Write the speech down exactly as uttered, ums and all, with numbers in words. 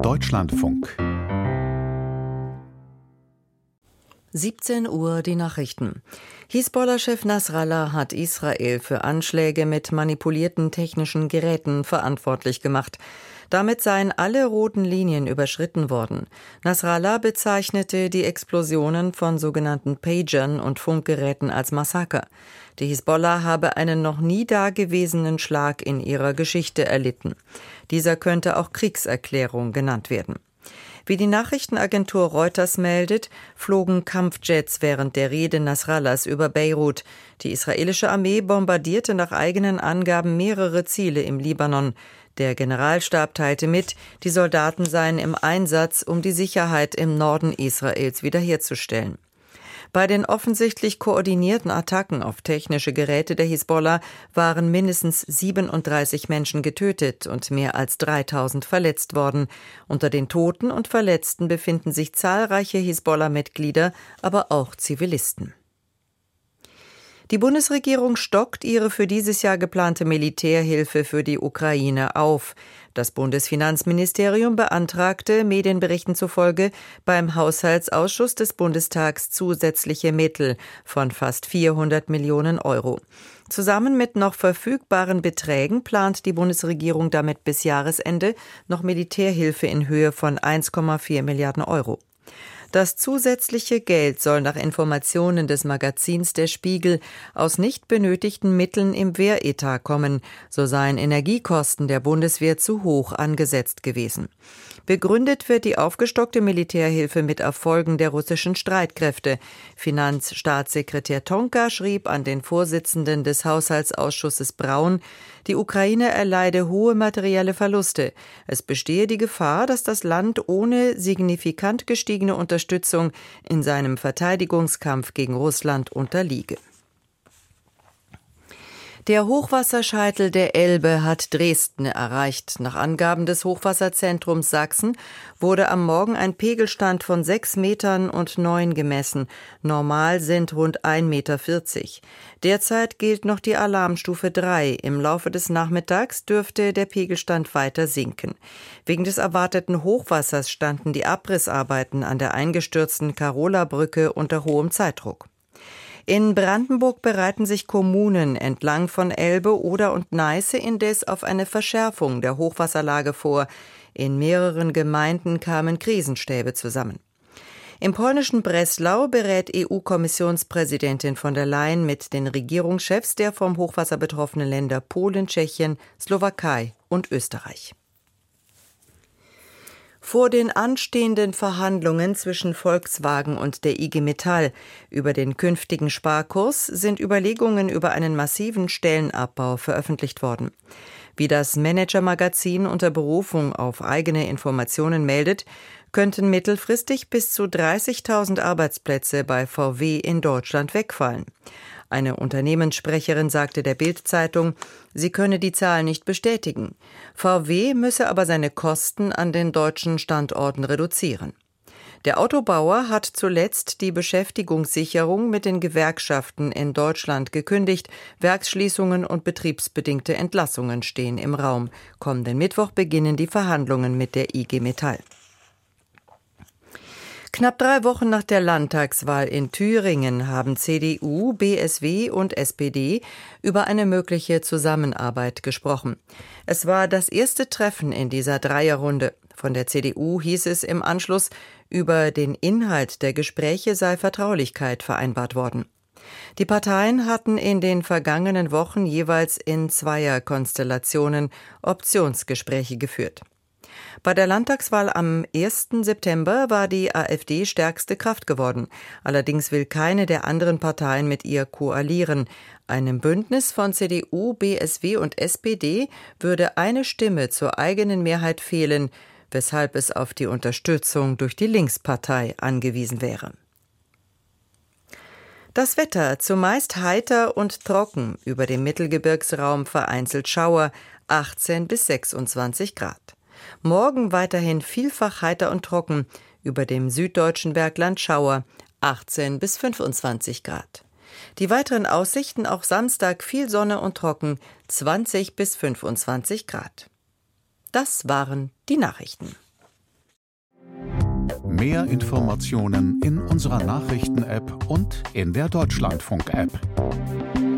Deutschlandfunk. siebzehn Uhr die Nachrichten. Hisbollah-Chef Nasrallah hat Israel für Anschläge mit manipulierten technischen Geräten verantwortlich gemacht. Damit seien alle roten Linien überschritten worden. Nasrallah bezeichnete die Explosionen von sogenannten Pagern und Funkgeräten als Massaker. Die Hisbollah habe einen noch nie dagewesenen Schlag in ihrer Geschichte erlitten. Dieser könnte auch Kriegserklärung genannt werden. Wie die Nachrichtenagentur Reuters meldet, flogen Kampfjets während der Rede Nasrallahs über Beirut. Die israelische Armee bombardierte nach eigenen Angaben mehrere Ziele im Libanon. Der Generalstab teilte mit, die Soldaten seien im Einsatz, um die Sicherheit im Norden Israels wiederherzustellen. Bei den offensichtlich koordinierten Attacken auf technische Geräte der Hisbollah waren mindestens siebenunddreißig Menschen getötet und mehr als dreitausend verletzt worden. Unter den Toten und Verletzten befinden sich zahlreiche Hisbollah-Mitglieder, aber auch Zivilisten. Die Bundesregierung stockt ihre für dieses Jahr geplante Militärhilfe für die Ukraine auf. Das Bundesfinanzministerium beantragte, Medienberichten zufolge, beim Haushaltsausschuss des Bundestags zusätzliche Mittel von fast vierhundert Millionen Euro. Zusammen mit noch verfügbaren Beträgen plant die Bundesregierung damit bis Jahresende noch Militärhilfe in Höhe von eins Komma vier Milliarden Euro. Das zusätzliche Geld soll nach Informationen des Magazins Der Spiegel aus nicht benötigten Mitteln im Wehretat kommen. So seien Energiekosten der Bundeswehr zu hoch angesetzt gewesen. Begründet wird die aufgestockte Militärhilfe mit Erfolgen der russischen Streitkräfte. Finanzstaatssekretär Tonka schrieb an den Vorsitzenden des Haushaltsausschusses Braun, die Ukraine erleide hohe materielle Verluste. Es bestehe die Gefahr, dass das Land ohne signifikant gestiegene Unterstützung in seinem Verteidigungskampf gegen Russland unterliege. Der Hochwasserscheitel der Elbe hat Dresden erreicht. Nach Angaben des Hochwasserzentrums Sachsen wurde am Morgen ein Pegelstand von sechs Metern und neun gemessen. Normal sind rund ein Meter vierzig. Derzeit gilt noch die Alarmstufe drei. Im Laufe des Nachmittags dürfte der Pegelstand weiter sinken. Wegen des erwarteten Hochwassers standen die Abrissarbeiten an der eingestürzten Karola-Brücke unter hohem Zeitdruck. In Brandenburg bereiten sich Kommunen entlang von Elbe, Oder und Neiße indes auf eine Verschärfung der Hochwasserlage vor. In mehreren Gemeinden kamen Krisenstäbe zusammen. Im polnischen Breslau berät E U-Kommissionspräsidentin von der Leyen mit den Regierungschefs der vom Hochwasser betroffenen Länder Polen, Tschechien, Slowakei und Österreich. Vor den anstehenden Verhandlungen zwischen Volkswagen und der I G Metall über den künftigen Sparkurs sind Überlegungen über einen massiven Stellenabbau veröffentlicht worden. Wie das Manager-Magazin unter Berufung auf eigene Informationen meldet, könnten mittelfristig bis zu dreißigtausend Arbeitsplätze bei V W in Deutschland wegfallen. Eine Unternehmenssprecherin sagte der Bild-Zeitung, sie könne die Zahl nicht bestätigen. V W müsse aber seine Kosten an den deutschen Standorten reduzieren. Der Autobauer hat zuletzt die Beschäftigungssicherung mit den Gewerkschaften in Deutschland gekündigt. Werksschließungen und betriebsbedingte Entlassungen stehen im Raum. Kommenden Mittwoch beginnen die Verhandlungen mit der I G Metall. Knapp drei Wochen nach der Landtagswahl in Thüringen haben C D U, B S W und S P D über eine mögliche Zusammenarbeit gesprochen. Es war das erste Treffen in dieser Dreierrunde. Von der C D U hieß es im Anschluss, über den Inhalt der Gespräche sei Vertraulichkeit vereinbart worden. Die Parteien hatten in den vergangenen Wochen jeweils in Zweierkonstellationen Optionsgespräche geführt. Bei der Landtagswahl am ersten September war die AfD stärkste Kraft geworden. Allerdings will keine der anderen Parteien mit ihr koalieren. Einem Bündnis von C D U, B S W und S P D würde eine Stimme zur eigenen Mehrheit fehlen, weshalb es auf die Unterstützung durch die Linkspartei angewiesen wäre. Das Wetter zumeist heiter und trocken, über dem Mittelgebirgsraum vereinzelt Schauer, achtzehn bis sechsundzwanzig Grad. Morgen weiterhin vielfach heiter und trocken, über dem süddeutschen Bergland Schauer, achtzehn bis fünfundzwanzig Grad. Die weiteren Aussichten auch Samstag viel Sonne und trocken, zwanzig bis fünfundzwanzig Grad. Das waren die Nachrichten. Mehr Informationen in unserer Nachrichten-App und in der Deutschlandfunk-App.